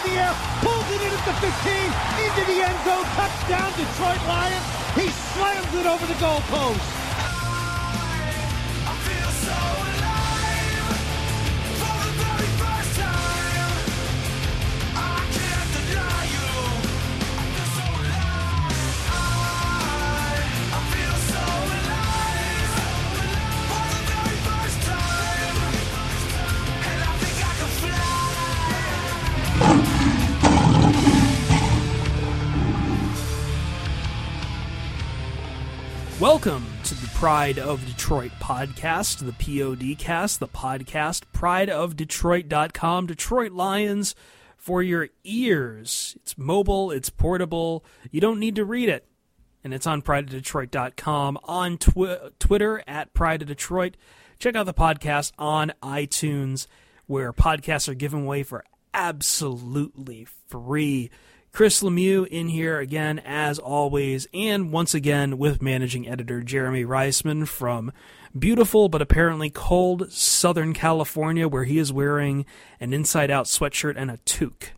the air, pulls it in at the 15, into the end zone, touchdown, Detroit Lions. He slams it over the goalpost. Welcome to the Pride of Detroit podcast, the PODcast, the podcast, prideofdetroit.com, Detroit Lions for your ears. It's mobile, it's portable, you don't need to read it. And it's on prideofdetroit.com, on Twitter at Pride of Detroit. Check out the podcast on iTunes, where podcasts are given away for absolutely free. Chris Lemieux in here again, as always, and once again with managing editor Jeremy Reisman from beautiful but apparently cold Southern California, where he is wearing an inside-out sweatshirt and a toque.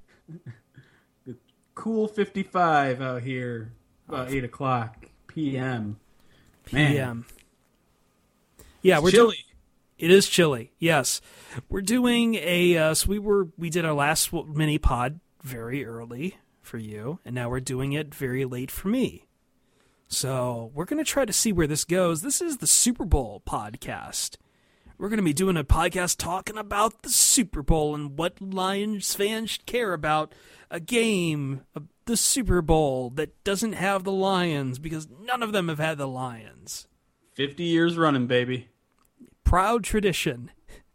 Cool 55 out here, about 8 o'clock p.m. p.m. Yeah, it's we're chilly. It is chilly, yes. We're doing a, we did our last mini pod very early for you, and now we're doing it very late for me. So we're going to try to see where this goes. This is the Super Bowl podcast. We're going to be doing a podcast talking about the Super Bowl and what Lions fans should care about a game of the Super Bowl that doesn't have the Lions, because none of them have had the Lions. 50 years running, baby. Proud tradition.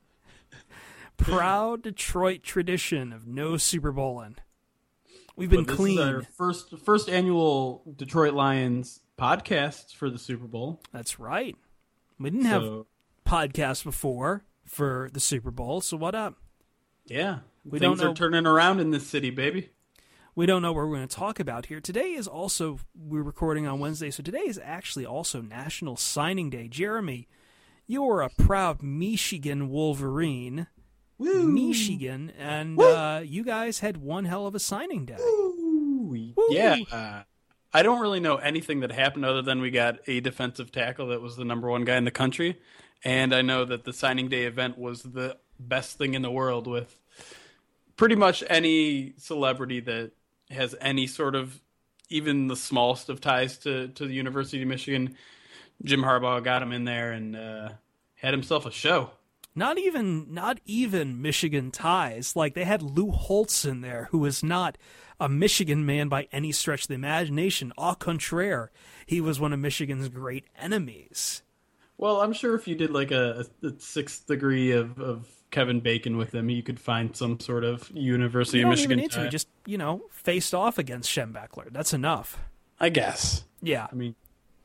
Proud Detroit tradition of no Super Bowling. We've been clean. This is our first annual Detroit Lions podcast for the Super Bowl. That's right. We didn't have podcasts before for the Super Bowl, so what up? Yeah. Things are turning around in this city, baby. We don't know what we're going to talk about here. Today is also, we're recording on Wednesday, so today is actually also National Signing Day. Jeremy, you're a proud Michigan Wolverine. Woo! Michigan, and you guys had one hell of a signing day. Woo! Yeah. I don't really know anything that happened other than we got a defensive tackle that was the number one guy in the country, and I know that the signing day event was the best thing in the world, with pretty much any celebrity that has any sort of, even the smallest of ties to the University of Michigan. Jim Harbaugh got him in there and had himself a show. Not even Michigan ties. Like, they had Lou Holtz in there, who is not a Michigan man by any stretch of the imagination. Au contraire, he was one of Michigan's great enemies. Well, I'm sure if you did like a sixth degree of Kevin Bacon with him, you could find some sort of University of Michigan tie. You don't even need to. Just, faced off against Schembechler. That's enough. I guess. Yeah. I mean,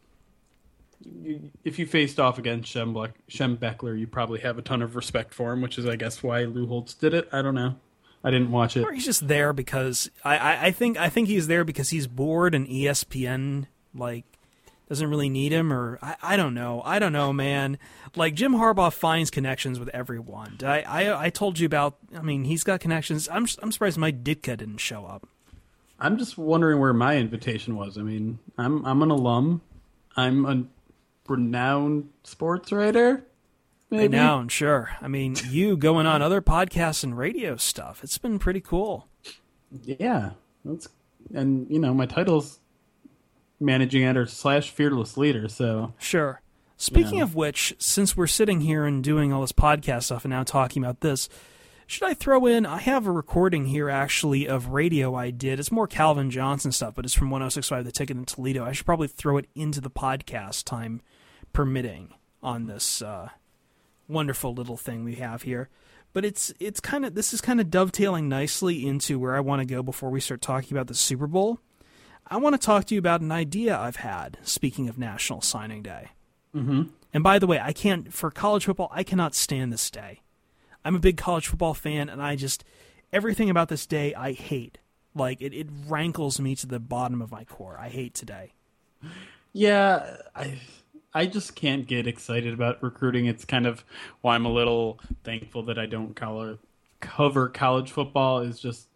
if you faced off against Schembechler, you probably have a ton of respect for him, which is, I guess, why Lou Holtz did it. I don't know. I didn't watch it. Or he's just there because I think he's there because he's bored and ESPN doesn't really need him, or I don't know. I don't know, man. Like, Jim Harbaugh finds connections with everyone. I told you about. I mean, he's got connections. I'm surprised Mike Ditka didn't show up. I'm just wondering where my invitation was. I mean, I'm an alum. I'm a renowned sports writer. Maybe? Renowned, sure. I mean, you going on other podcasts and radio stuff. It's been pretty cool. Yeah, and my title's managing editor / fearless leader. So sure. Speaking of which, since we're sitting here and doing all this podcast stuff and now talking about this, should I throw in? I have a recording here actually of radio I did. It's more Calvin Johnson stuff, but it's from 106.5 The Ticket in Toledo. I should probably throw it into the podcast, time permitting, on this wonderful little thing we have here. But this is kind of dovetailing nicely into where I want to go before we start talking about the Super Bowl. I want to talk to you about an idea I've had, speaking of National Signing Day. Mm-hmm. And by the way, for college football, I cannot stand this day. I'm a big college football fan, and everything about this day I hate. Like, it rankles me to the bottom of my core. I hate today. Yeah, I just can't get excited about recruiting. It's kind of why I'm a little thankful that I don't cover college football, is just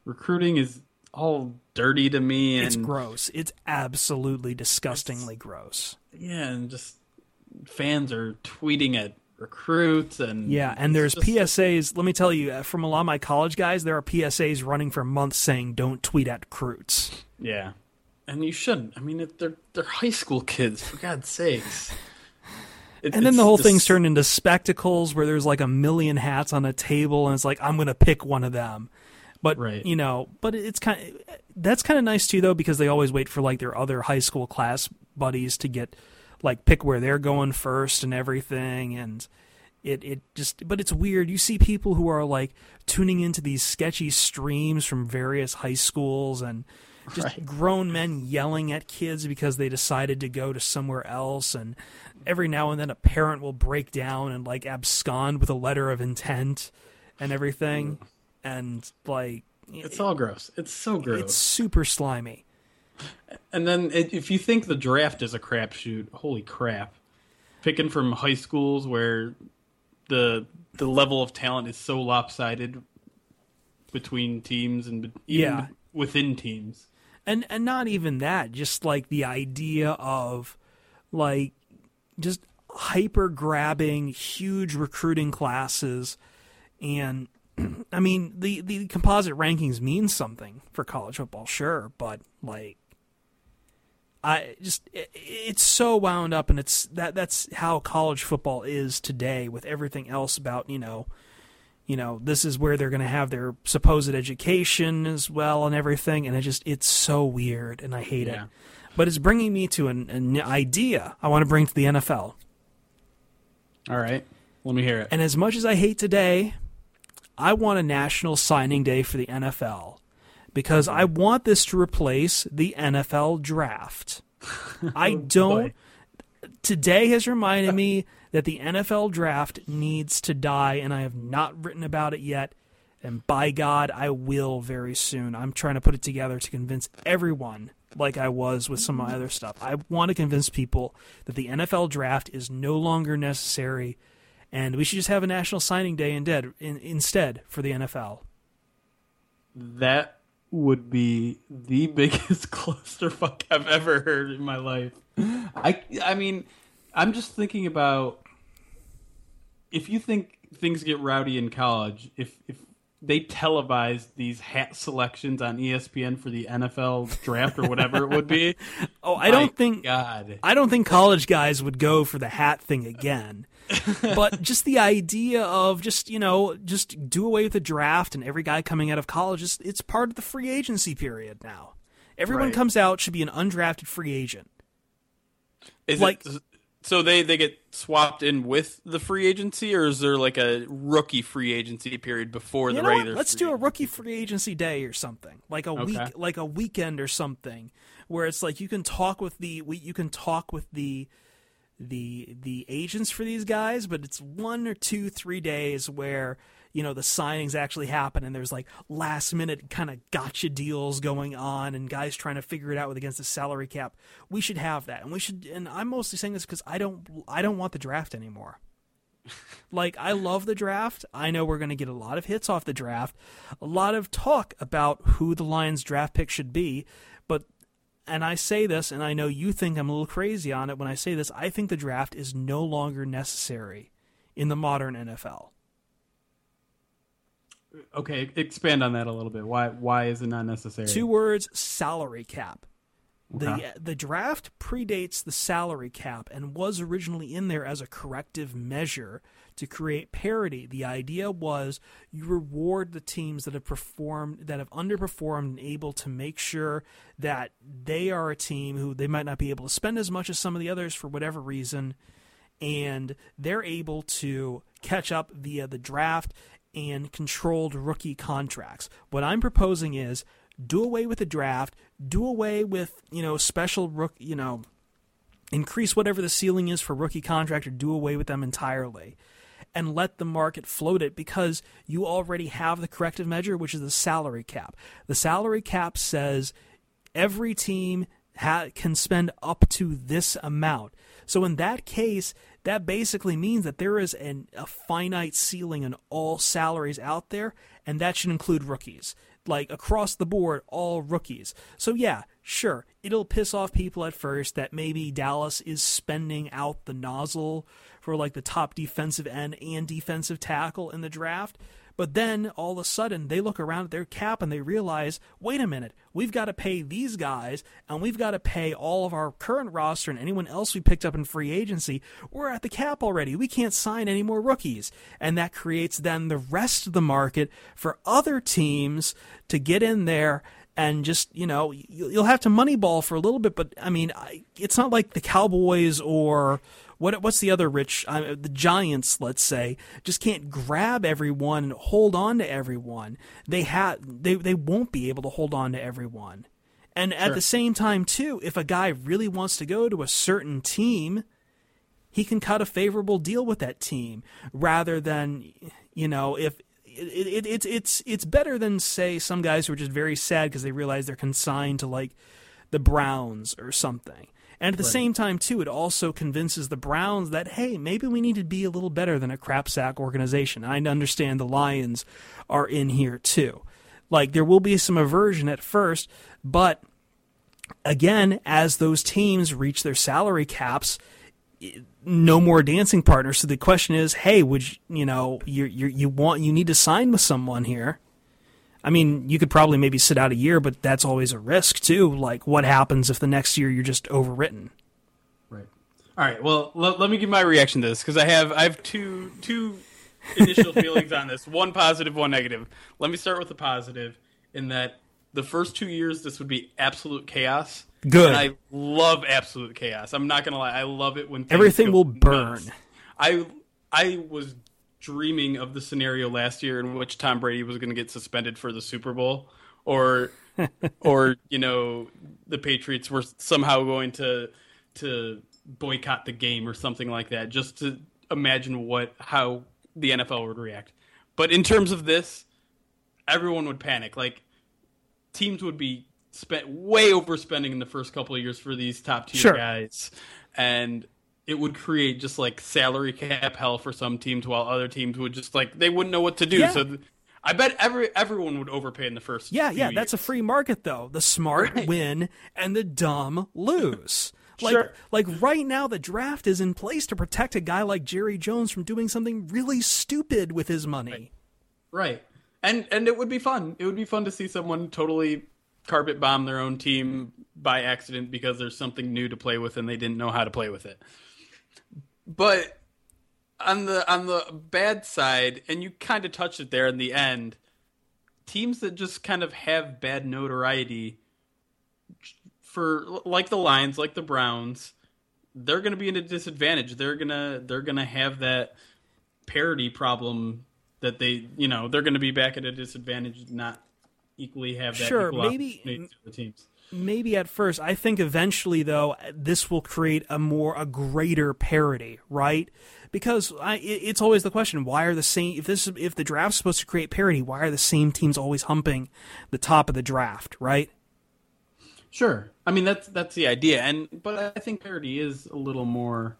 recruiting is all dirty to me. And it's gross. It's absolutely disgustingly gross. Yeah, and just fans are tweeting at recruits and there's PSAs. Let me tell you, from a lot of my college guys, there are PSAs running for months saying don't tweet at recruits. Yeah, and you shouldn't. I mean, they're high school kids, for God's sakes. And then the whole thing's turned into spectacles where there's like a million hats on a table, and it's like, I'm going to pick one of them. But, but it's that's kind of nice too, though, because they always wait for like their other high school class buddies to get, like, pick where they're going first and everything. And but it's weird. You see people who are like tuning into these sketchy streams from various high schools and just grown men yelling at kids because they decided to go to somewhere else. And every now and then a parent will break down and like abscond with a letter of intent and everything. And like, it's all gross. It's so gross. It's super slimy. And then if you think the draft is a crapshoot, holy crap. Picking from high schools where the level of talent is so lopsided between teams and even within teams. And not even that, just like the idea of like just hyper grabbing huge recruiting classes. And I mean, the composite rankings mean something for college football, sure, but like it's so wound up, and that's how college football is today with everything else about, this is where they're going to have their supposed education as well and everything, and it's so weird, and I hate it. But it's bringing me to an idea I want to bring to the NFL. All right, let me hear it. And as much as I hate today, I want a national signing day for the NFL because I want this to replace the NFL draft. I don't. Today has reminded me that the NFL draft needs to die, and I have not written about it yet. And by God, I will very soon. I'm trying to put it together to convince everyone, like I was with some of my other stuff. I want to convince people that the NFL draft is no longer necessary, and we should just have a national signing day instead for the NFL. That would be the biggest clusterfuck I've ever heard in my life. I mean, I'm just thinking about if you think things get rowdy in college, if they televised these hat selections on ESPN for the NFL draft or whatever it would be. I don't think college guys would go for the hat thing again. But just the idea of just do away with the draft and every guy coming out of college, it's part of the free agency period now. Everyone comes out should be an undrafted free agent. So they get swapped in with the free agency, or is there like a rookie free agency period before the regular? Let's do a rookie free agency day or something, like a week, like a weekend or something, where it's like you can talk with the agents for these guys, but it's 1 or 2, 3 days where the signings actually happen, and there's like last minute kind of gotcha deals going on, and guys trying to figure it out against the salary cap. We should have that, and I'm mostly saying this because I don't want the draft anymore. Like, I love the draft. I know we're going to get a lot of hits off the draft, a lot of talk about who the Lions draft pick should be, and I say this, and I know you think I'm a little crazy on it when I say this, I think the draft is no longer necessary in the modern NFL. Okay, expand on that a little bit. Why is it not necessary? 2 words: salary cap. Okay. The draft predates the salary cap and was originally in there as a corrective measure to create parity. The idea was you reward the teams that have underperformed, and able to make sure that they are a team who they might not be able to spend as much as some of the others for whatever reason, and they're able to catch up via the draft and controlled rookie contracts. What I'm proposing is do away with the draft, do away with, special rookie, increase whatever the ceiling is for rookie contract, or do away with them entirely, and let the market float it, because you already have the corrective measure, which is the salary cap. The salary cap says every team can spend up to this amount. So in that case, that basically means that there is a finite ceiling on all salaries out there, and that should include rookies. like across the board, all rookies. So yeah, sure, it'll piss off people at first that maybe Dallas is spending out the nozzle for like the top defensive end and defensive tackle in the draft. But then all of a sudden they look around at their cap and they realize, wait a minute, we've got to pay these guys and we've got to pay all of our current roster and anyone else we picked up in free agency. We're at the cap already. We can't sign any more rookies. And that creates then the rest of the market for other teams to get in there and just, you'll have to moneyball for a little bit. But, I mean, it's not like the Cowboys or what's the other the Giants, let's say, just can't grab everyone and hold on to everyone. They won't be able to hold on to everyone. And at the same time, too, if a guy really wants to go to a certain team, he can cut a favorable deal with that team rather than, if it's better than, say, some guys who are just very sad because they realize they're consigned to like the Browns or something. And at the same time, too, it also convinces the Browns that, hey, maybe we need to be a little better than a crap sack organization. I understand the Lions are in here, too. Like, there will be some aversion at first, but again, as those teams reach their salary caps, no more dancing partners. So the question is, hey, you need to sign with someone here. I mean, you could probably maybe sit out a year, but that's always a risk, too. Like, what happens if the next year you're just overwritten? Right. All right, well, let me give my reaction to this, because I have two initial feelings on this. One positive, one negative. Let me start with the positive, in that the first 2 years, this would be absolute chaos. Good. And I love absolute chaos. I'm not going to lie. I love it when everything will burn. Nuts. I was dreaming of the scenario last year in which Tom Brady was going to get suspended for the Super Bowl, or the Patriots were somehow going to boycott the game or something like that, just to imagine how the NFL would react. But in terms of this, everyone would panic. Like, teams would be way overspending in the first couple of years for these top tier guys, and it would create just like salary cap hell for some teams, while other teams would just they wouldn't know what to do. Yeah. So I bet everyone would overpay in the first. Yeah, that's a free market though. The smart win and the dumb lose. Like right now, the draft is in place to protect a guy like Jerry Jones from doing something really stupid with his money. Right. And it would be fun. It would be fun to see someone totally carpet bomb their own team by accident because there's something new to play with and they didn't know how to play with it. But on the bad side, and you kind of touched it there in the end, teams that just kind of have bad notoriety, for like the Lions, like the Browns, they're going to be in a disadvantage. They're gonna have that parity problem that they're going to be back at a disadvantage, not equally have that. Sure, maybe the teams. Maybe at first. I think eventually, though, this will create a greater parity, right? Because it's always the question: why are the same? If the draft's supposed to create parity, why are the same teams always humping the top of the draft, right? Sure. I mean, that's the idea, but I think parity is a little more.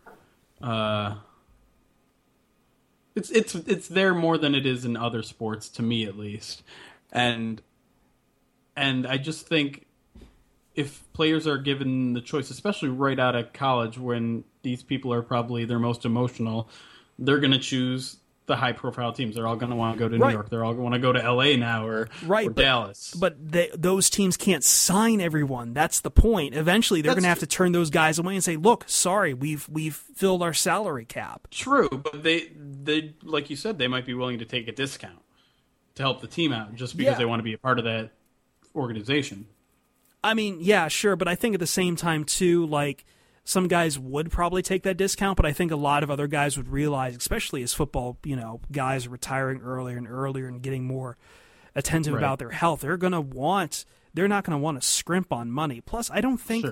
It's there more than it is in other sports, to me at least, and I just think, if players are given the choice, especially right out of college when these people are probably their most emotional, they're going to choose the high-profile teams. They're all going to want to go to New York. They're all going to want to go to L.A. now or Dallas. But those teams can't sign everyone. That's the point. Eventually, they're going to have to turn those guys away and say, look, sorry, we've filled our salary cap. True, but they like you said, they might be willing to take a discount to help the team out just because they want to be a part of that organization. I mean, yeah, sure, but I think at the same time, too, like, some guys would probably take that discount, but I think a lot of other guys would realize, especially as football, guys are retiring earlier and earlier and getting more attentive about their health, they're not going to want to scrimp on money. Plus, I don't think,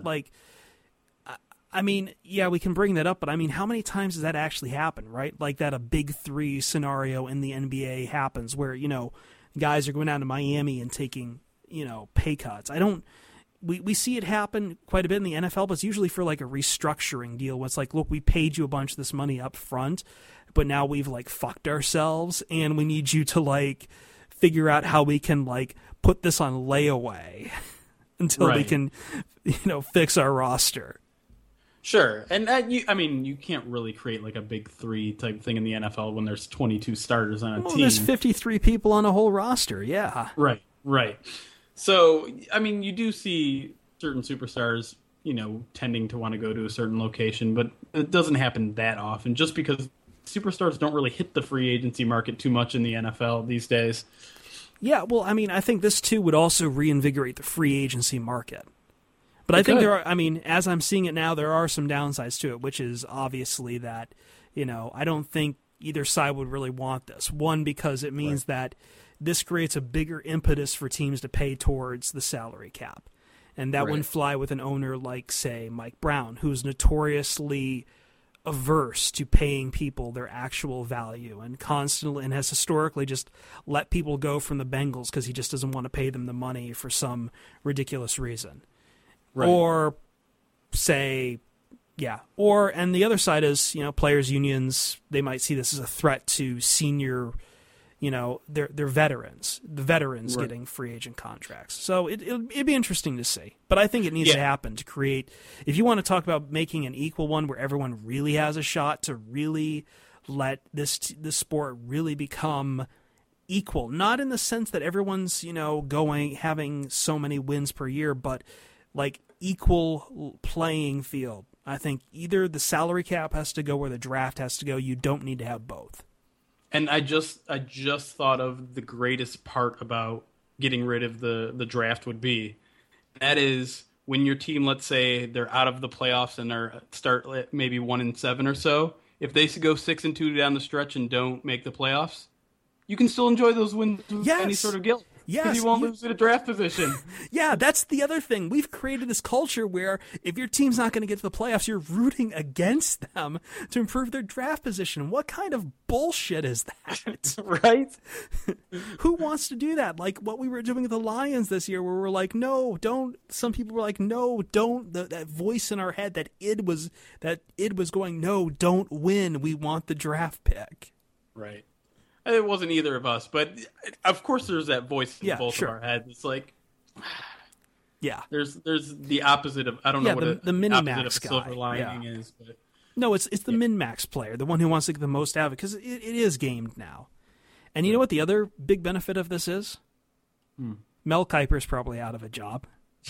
I mean, yeah, we can bring that up, but I mean, how many times does that actually happen, right? Like that a big three scenario in the NBA happens where, guys are going down to Miami and taking, pay cuts. We see it happen quite a bit in the NFL, but it's usually for like a restructuring deal where it's like, look, we paid you a bunch of this money up front, but now we've like fucked ourselves and we need you to like figure out how we can like put this on layaway until we can, fix our roster. Sure, and you can't really create like a big three type thing in the NFL when there's 22 starters on a team. There's 53 people on a whole roster, yeah. Right. So, you do see certain superstars, tending to want to go to a certain location, but it doesn't happen that often just because superstars don't really hit the free agency market too much in the NFL these days. Yeah, well, I think this too would also reinvigorate the free agency market. But I think there are, as I'm seeing it now, there are some downsides to it, which is obviously that, I don't think either side would really want this. One, because it means that this creates a bigger impetus for teams to pay towards the salary cap. And that wouldn't fly with an owner like, say, Mike Brown, who's notoriously averse to paying people their actual value and constantly and has historically just let people go from the Bengals because he just doesn't want to pay them the money for some ridiculous reason. Right. Or say, and the other side is, players' unions, they might see this as a threat to senior, their veterans, the veterans getting free agent contracts. So it'd be interesting to see. But I think it needs to happen to create, if you want to talk about making an equal one where everyone really has a shot to really let this sport really become equal, not in the sense that everyone's, having so many wins per year, but like equal playing field. I think either the salary cap has to go or the draft has to go. You don't need to have both. And I just thought of the greatest part about getting rid of the draft would be. That is when your team, let's say they're out of the playoffs and start maybe 1-7 or so. If they go 6-2 down the stretch and don't make the playoffs, you can still enjoy those wins with any sort of guilt. Yes, because you won't lose at a draft position. Yeah, that's the other thing. We've created this culture where if your team's not going to get to the playoffs, you're rooting against them to improve their draft position. What kind of bullshit is that? Right? Who wants to do that? Like what we were doing with the Lions this year where we're like, no, don't. Some people were like, no, don't. That voice in our head that id was going, no, don't win. We want the draft pick. Right. It wasn't either of us, but of course there's that voice in both of our heads. It's like, there's the opposite of, I don't know what the min-max guy. Silver lining is. But, no, it's the min-max player, the one who wants to get the most out of it, because it is gamed now. And you know what the other big benefit of this is? Mel Kiper's probably out of a job.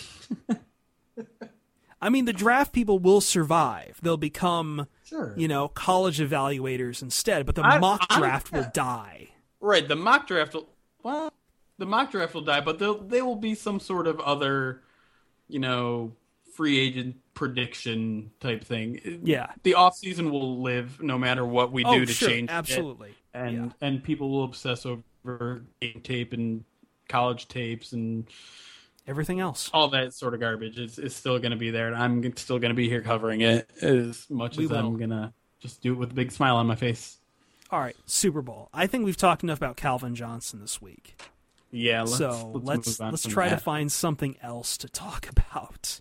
The draft people will survive. They'll become, college evaluators instead, but the mock draft will die. Right, the mock draft will die, but there will be some sort of other, free agent prediction type thing. Yeah. The offseason will live no matter what we do to change absolutely. it. And people will obsess over game tape and college tapes and everything else. All that sort of garbage is still going to be there, and I'm still going to be here covering it as much as I'm going to just do it with a big smile on my face. All right, Super Bowl. I think we've talked enough about Calvin Johnson this week. Yeah, let's try to find something else to talk about.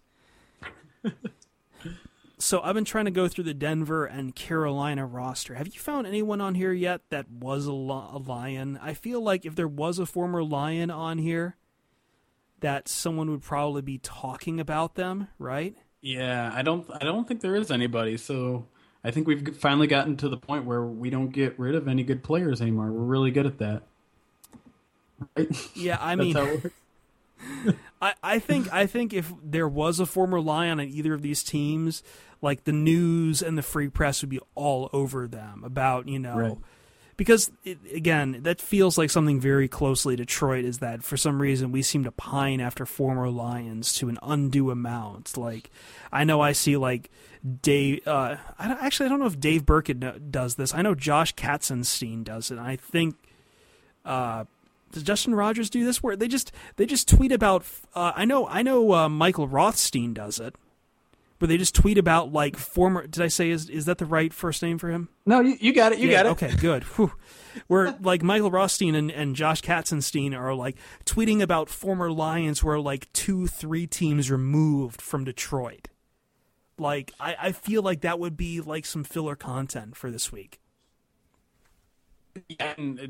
So I've been trying to go through the Denver and Carolina roster. Have you found anyone on here yet that was a Lion? I feel like if there was a former Lion on here, that someone would probably be talking about them, right? Yeah, I don't think there is anybody. So I think we've finally gotten to the point where we don't get rid of any good players anymore. We're really good at that. Right? Yeah, That's how it works. I think if there was a former Lion on either of these teams, like the news and the free press would be all over them about, right. Because, again, that feels like something very closely Detroit, is that for some reason we seem to pine after former Lions to an undue amount. Like, I know I see, like, Dave... I don't know if Dave Burkett does this. I know Josh Katzenstein does it. I think... does Justin Rogers do this? Where they just tweet about... I know Michael Rothstein does it. Where they just tweet about, like, former... Did I say, is that the right first name for him? No, you got it. You got it. Okay, good. Whew. Where, like, Michael Rothstein and Josh Katzenstein are, like, tweeting about former Lions who are, like, 2-3 teams removed from Detroit. Like, I feel like that would be, like, some filler content for this week. Yeah, and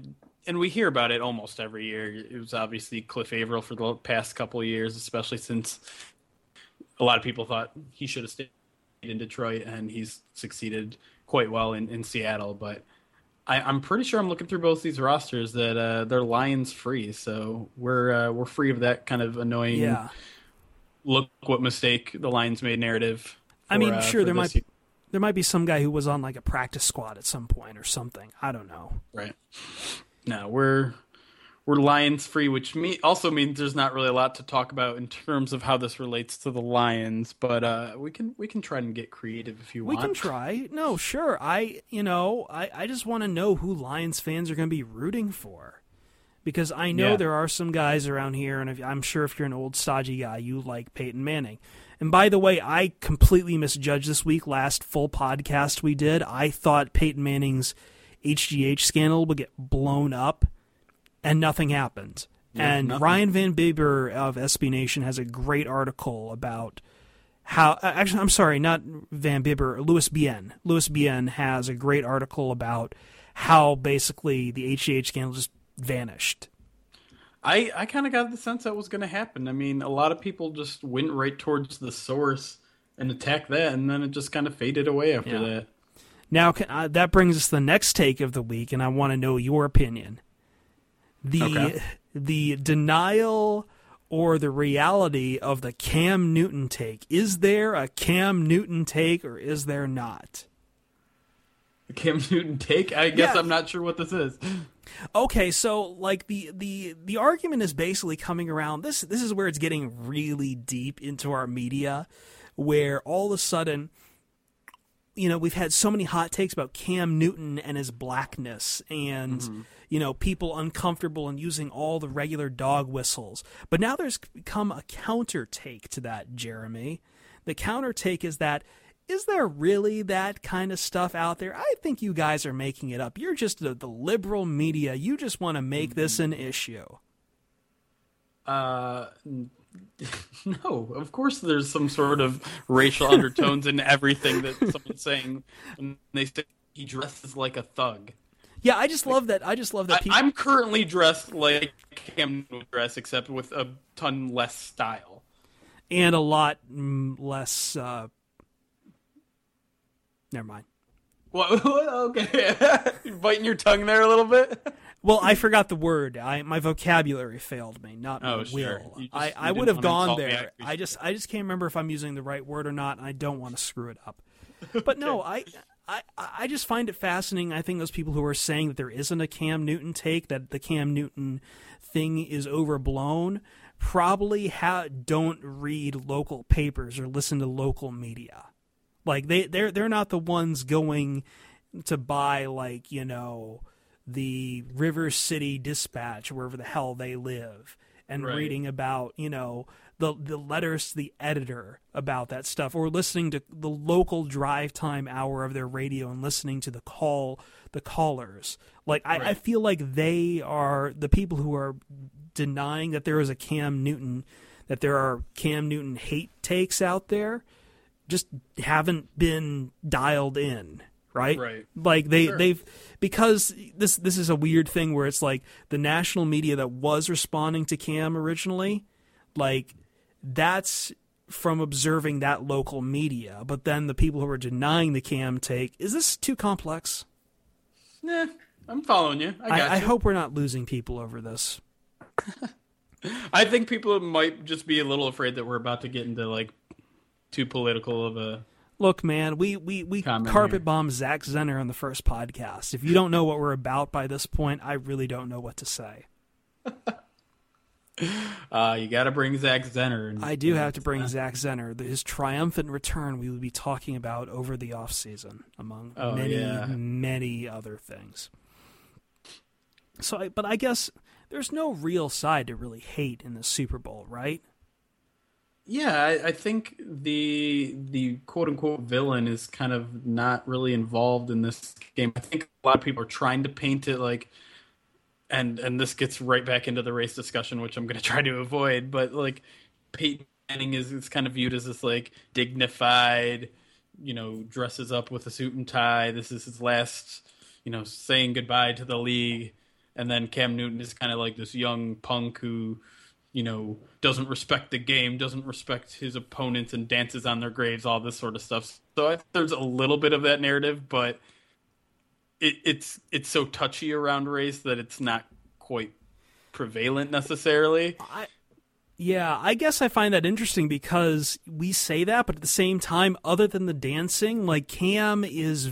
and we hear about it almost every year. It was obviously Cliff Averill for the past couple of years, especially since a lot of people thought he should have stayed in Detroit, and he's succeeded quite well in Seattle. But I'm pretty sure I'm looking through both these rosters that they're Lions free, so we're free of that kind of annoying. Yeah. Look what mistake the Lions made narrative. I mean, sure, there might be some guy who was on like a practice squad at some point or something. I don't know. Right. No, we're Lions free, which also means there's not really a lot to talk about in terms of how this relates to the Lions. But we can try and get creative if you want. We can try. No, sure. I just want to know who Lions fans are going to be rooting for. Because I know there are some guys around here, and I'm sure if you're an old stodgy guy, you like Peyton Manning. And by the way, I completely misjudged this week. Last full podcast we did, I thought Peyton Manning's HGH scandal would get blown up, and nothing happened. Yeah, and nothing. Ryan Van Bibber of SB Nation has a great article about how... Actually, I'm sorry, not Van Bibber, Louis Bien. Louis Bien has a great article about how basically the HGH scandal just vanished. I kind of got the sense that was going to happen. I mean, a lot of people just went right towards the source and attacked that, and then it just kind of faded away after that. Now, that brings us to the next take of the week, and I want to know your opinion. The denial or the reality of the Cam Newton take. Is there a Cam Newton take, or is there not? The Cam Newton take? I guess I'm not sure what this is. Okay, so like the argument is basically coming around. This is where it's getting really deep into our media, where all of a sudden, we've had so many hot takes about Cam Newton and his blackness, and people uncomfortable and using all the regular dog whistles. But now there's become a counter take to that, Jeremy. The counter take is that, is there really that kind of stuff out there? I think you guys are making it up. You're just the liberal media. You just want to make this an issue. No, of course there's some sort of racial undertones in everything that someone's saying when they say he dresses like a thug. Yeah, I just love that. People... I'm currently dressed like Cam Newton dress, except with a ton less style. And a lot less... Never mind. What? Okay. You're biting your tongue there a little bit? Well, I forgot the word. My vocabulary failed me, not my will. Sure. I would have gone there. I just can't remember if I'm using the right word or not, and I don't want to screw it up. But no, I just find it fascinating. I think those people who are saying that there isn't a Cam Newton take, that the Cam Newton thing is overblown, probably don't read local papers or listen to local media. Like they're not the ones going to buy the River City Dispatch, wherever the hell they live, and reading about the letters to the editor about that stuff, or listening to the local drive time hour of their radio and listening to the callers. I feel like they are the people who are denying that there is a Cam Newton, that there are Cam Newton hate takes out there. Just haven't been dialed in, right? Like they've, because this is a weird thing where it's like the national media that was responding to Cam originally, like that's from observing that local media. But then the people who are denying the Cam take, is this too complex? Nah, I'm following you. I hope we're not losing people over this. I think people might just be a little afraid that we're about to get into too political of a... Look, man, we carpet bombed Zach Zenner on the first podcast. If you don't know what we're about by this point, I really don't know what to say. You got to bring Zach Zenner. I do have to bring Zach Zenner. His triumphant return we will be talking about over the offseason, among many other things. But I guess there's no real side to really hate in the Super Bowl, right? Yeah, I think the quote-unquote villain is kind of not really involved in this game. I think a lot of people are trying to paint it like, and this gets right back into the race discussion, which I'm going to try to avoid, but Peyton Manning is kind of viewed as this dignified, dresses up with a suit and tie. This is his last, saying goodbye to the league and then Cam Newton is kind of like this young punk who, doesn't respect the game, doesn't respect his opponents, and dances on their graves, all this sort of stuff. So I think there's a little bit of that narrative, but it's so touchy around race that it's not quite prevalent necessarily. I guess I find that interesting because we say that, but at the same time, other than the dancing, like Cam is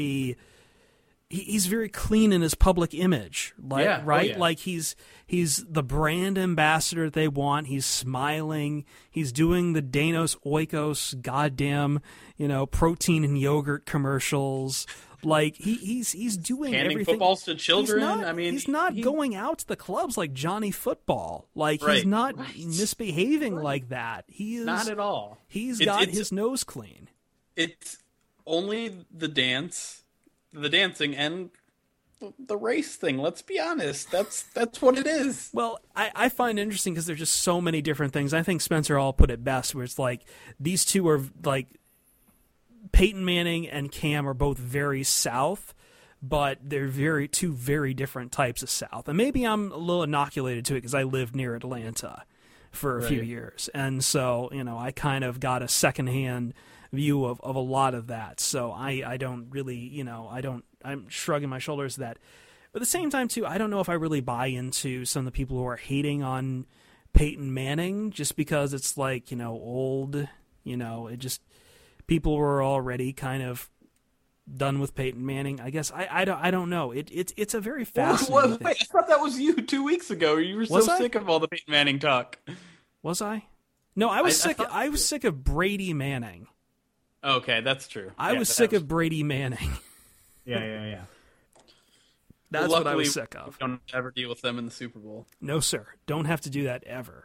he's very clean in his public image, right? Oh, yeah. Like he's the brand ambassador they want. He's smiling. He's doing the Danos Oikos goddamn, protein and yogurt commercials. Like he's doing handing everything. Footballs to children. He's not going out to the clubs like Johnny Football. Like he's not misbehaving like that. He is not at all. He's got his nose clean. It's only the dancing, and the race thing. Let's be honest. That's what it is. Well, I find it interesting because there's just so many different things. I think Spencer Hall put it best, where it's like these two are like. Peyton Manning and Cam are both very South, but they're two very different types of South. And maybe I'm a little inoculated to it because I lived near Atlanta for a few years. And so, I kind of got a secondhand view of a lot of that. So I don't really, I'm shrugging my shoulders at that. But at the same time, too, I don't know if I really buy into some of the people who are hating on Peyton Manning just because it's like, old, it just... People were already kind of done with Peyton Manning. I guess I don't know. It's a very fascinating thing. Wait, I thought that was you 2 weeks ago. You were so sick of all the Peyton Manning talk. Was I? No, I was sick. I was sick of Brady Manning. Okay, that's true. I was sick of Brady Manning. Yeah. That's what I was sick of. Don't ever deal with them in the Super Bowl. No, sir. Don't have to do that ever.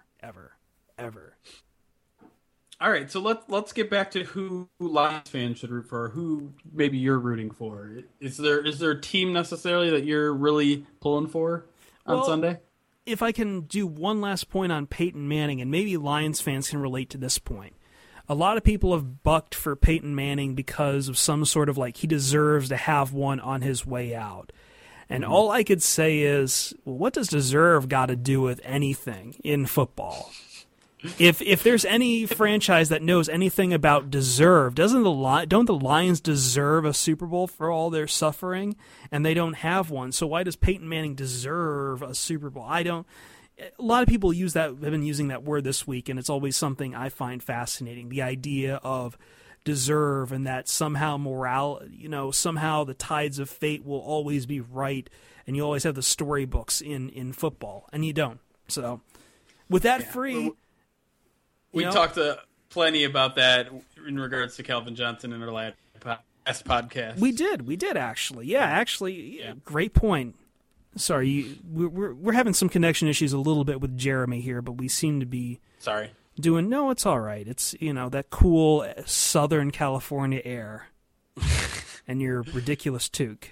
All right, so let's get back to who Lions fans should root for. Who maybe you're rooting for? Is there a team necessarily that you're really pulling for on Sunday? If I can do one last point on Peyton Manning, and maybe Lions fans can relate to this point. A lot of people have bucked for Peyton Manning because of some sort of like he deserves to have one on his way out. And all I could say is, well, what does deserve got to do with anything in football? If there's any franchise that knows anything about deserve, don't the Lions deserve a Super Bowl for all their suffering? And they don't have one. So why does Peyton Manning deserve a Super Bowl? I don't. A lot of people have been using that word this week, and it's always something I find fascinating. The idea of deserve and that somehow somehow the tides of fate will always be right, and you always have the storybooks in football, and you don't. So with that We talked plenty about that in regards to Calvin Johnson in our last podcast. We did actually. Yeah, actually, great point. Sorry, we're having some connection issues a little bit with Jeremy here, but we seem to be doing. No, it's all right. It's that cool Southern California air, and your ridiculous toque.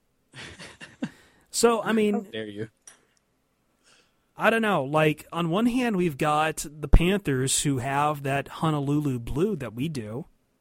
So I mean, how dare you? I don't know. Like, on one hand, we've got the Panthers who have that Honolulu blue that we do.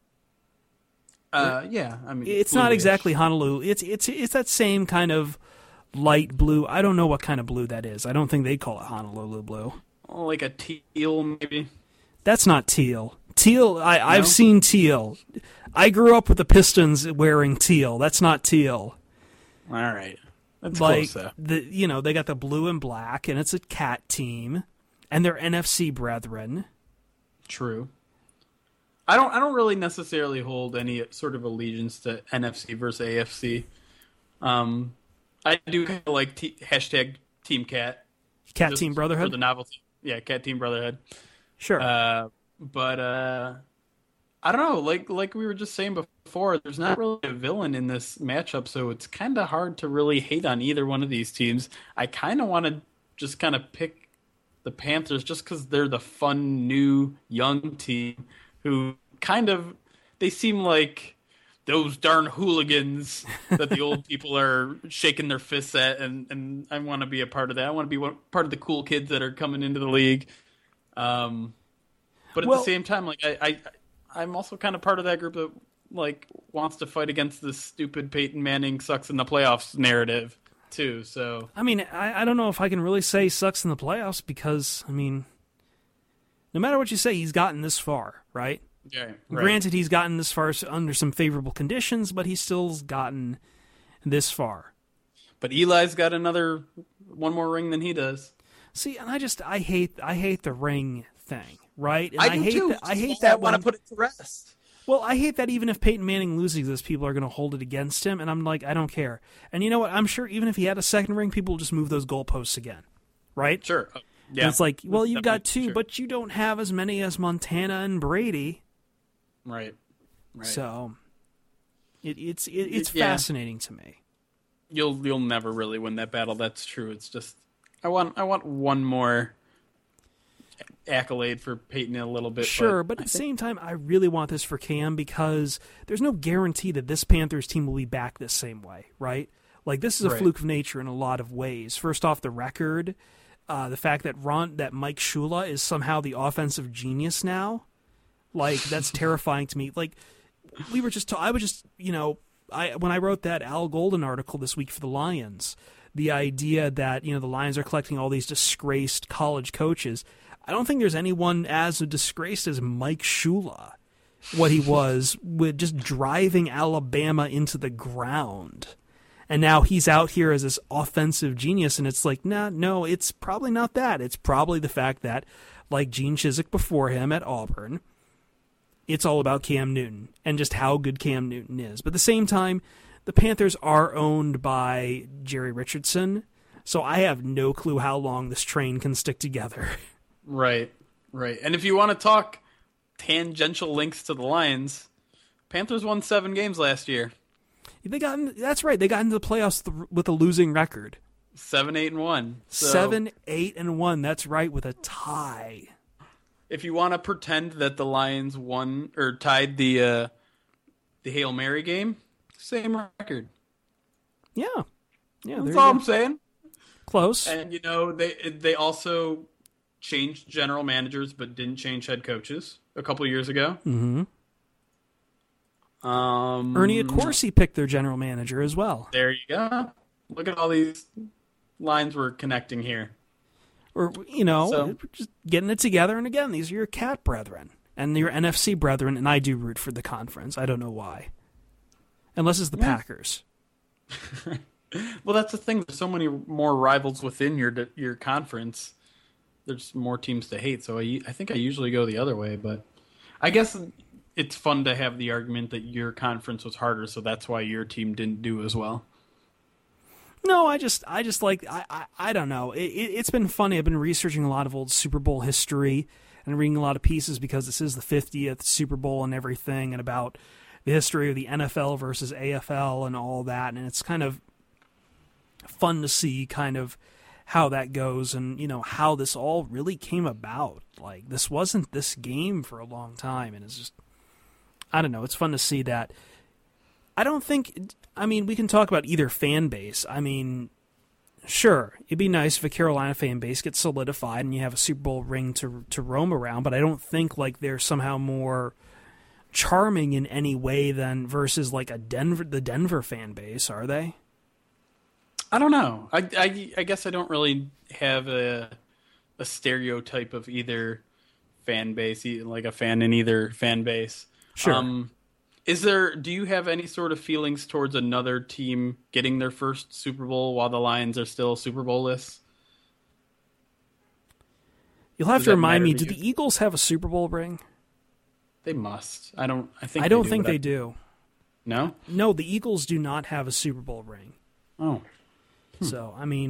Yeah, I mean, it's not exactly Honolulu. It's that same kind of light blue. I don't know what kind of blue that is. I don't think they call it Honolulu blue. Oh, like a teal, maybe. That's not teal. Teal. I've seen teal. I grew up with the Pistons wearing teal. That's not teal. All right. That's like close, they got the blue and black, and it's a cat team, and they're NFC brethren. True. I don't really necessarily hold any sort of allegiance to NFC versus AFC. I do kind of like hashtag Team Cat. Cat Team Brotherhood? For the novelty. Yeah, Cat Team Brotherhood. Sure. But I don't know. Like we were just saying before, there's not really a villain in this matchup, so it's kind of hard to really hate on either one of these teams. I kind of want to just kind of pick the Panthers just because they're the fun, new, young team who they seem like those darn hooligans that the old people are shaking their fists at, and I want to be a part of that. I want to be part of the cool kids that are coming into the league. But at the same time, like I'm also kind of part of that group that like wants to fight against this stupid Peyton Manning sucks in the playoffs narrative. too. So I mean, I don't know if I can really say he sucks in the playoffs because, I mean, no matter what you say, he's gotten this far, right? yeah, right. Granted, he's gotten this far under some favorable conditions, but he's still gotten this far. But Eli's got one more ring than he does. See, and I hate the ring thing, right? And I do too. I hate that I want to put it to rest. Well, I hate that even if Peyton Manning loses this, people are going to hold it against him, and I'm like, I don't care. And you know what? I'm sure even if he had a second ring, people will just move those goalposts again, right? Sure. Yeah. And it's like, well, you've got two, sure. but you don't have as many as Montana and Brady. Right. So it's Yeah. fascinating to me. You'll never really win that battle. That's true. It's just I want one more accolade for Peyton a little bit. Sure, but at the same time, I really want this for Cam because there's no guarantee that this Panthers team will be back the same way, right? Like, this is a fluke of nature in a lot of ways. First off, the record, the fact that Mike Shula is somehow the offensive genius now, like, that's terrifying to me. Like, when I wrote that Al Golden article this week for the Lions, the idea that, the Lions are collecting all these disgraced college coaches, I don't think there's anyone as disgraced as Mike Shula, what he was with just driving Alabama into the ground. And now he's out here as this offensive genius, and it's like, no, it's probably not that. It's probably the fact that, like Gene Chizik before him at Auburn, it's all about Cam Newton and just how good Cam Newton is. But at the same time, the Panthers are owned by Jerry Richardson, so I have no clue how long this train can stick together. Right. And if you want to talk tangential links to the Lions, Panthers won 7 games last year. That's right. They got into the playoffs with a losing record. 7-8-1. So 7-8-1. That's right, with a tie. if you want to pretend that the Lions won or tied the Hail Mary game, same record. Yeah. That's all I'm saying. Close. And they also changed general managers, but didn't change head coaches a couple of years ago. Mm-hmm. Ernie Accorsi picked their general manager as well. There you go. Look at all these lines we're connecting here. Or, just getting it together. And again, these are your cat brethren and your NFC brethren, and I do root for the conference. I don't know why. Unless it's the Packers. Well, that's the thing. There's so many more rivals within your conference. There's more teams to hate. So I think I usually go the other way. But I guess it's fun to have the argument that your conference was harder, so that's why your team didn't do as well. No, I just like, I don't know. It's been funny. I've been researching a lot of old Super Bowl history and reading a lot of pieces because this is the 50th Super Bowl and everything, and about the history of the NFL versus AFL and all that. And it's kind of fun to see kind of how that goes and, how this all really came about. Like, this wasn't this game for a long time. And it's just, I don't know. It's fun to see that. I don't think, we can talk about either fan base. Sure, it'd be nice if a Carolina fan base gets solidified and you have a Super Bowl ring to roam around, but I don't think like they're somehow more charming in any way than versus like the Denver fan base, are they? I don't know. I guess I don't really have a stereotype of either fan base, like a fan in either fan base. Sure. Do you have any sort of feelings towards another team getting their first Super Bowl while the Lions are still Super Bowl-less? You'll have to remind me, do the Eagles have a Super Bowl ring? They must. I don't think they do. No? No, the Eagles do not have a Super Bowl ring. Oh. So,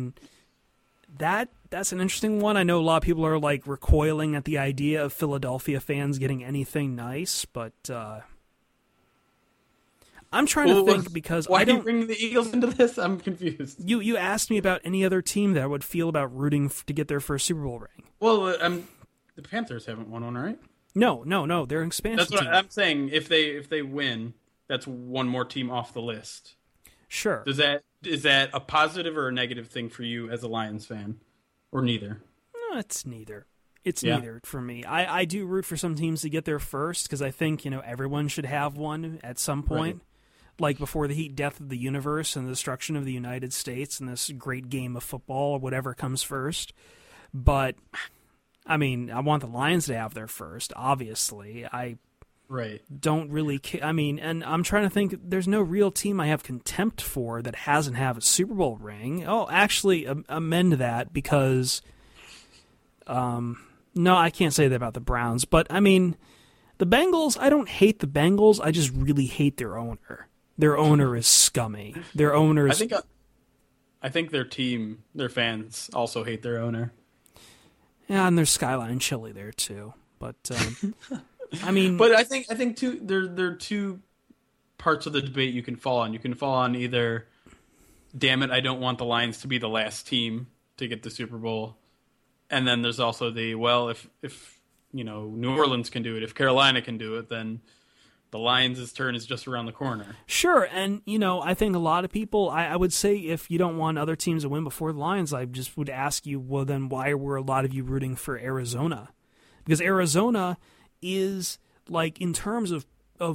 that's an interesting one. I know a lot of people are like recoiling at the idea of Philadelphia fans getting anything nice, but I'm trying to think because why do you bring the Eagles into this? I'm confused. You asked me about any other team that would feel about rooting to get their first Super Bowl ring. Well, the Panthers haven't won one, right? No, they're an expansion That's what team. I'm saying. If they win, that's one more team off the list. Sure. Is that a positive or a negative thing for you as a Lions fan, or neither? No, it's neither. It's neither for me. I do root for some teams to get there first because I think everyone should have one at some point. like before the heat death of the universe and the destruction of the United States and this great game of football or whatever comes first. But, I mean, I want the Lions to have their first, obviously. I don't really I mean, and I'm trying to think, there's no real team I have contempt for that hasn't have a Super Bowl ring. Oh, actually, amend that because, no, I can't say that about the Browns. But, I mean, the Bengals, I don't hate the Bengals. I just really hate their owner. Their owner is scummy. Their owner's... I think their team, their fans also hate their owner. Yeah, and there's Skyline Chili there, too. But... I mean, but I think there are two parts of the debate you can fall on. You can fall on either, damn it, I don't want the Lions to be the last team to get the Super Bowl, and then there's also the, well, if New Orleans can do it, if Carolina can do it, then the Lions' turn is just around the corner. Sure, and I think a lot of people, I would say if you don't want other teams to win before the Lions, I just would ask you, well, then why were a lot of you rooting for Arizona? Because Arizona is, like, in terms of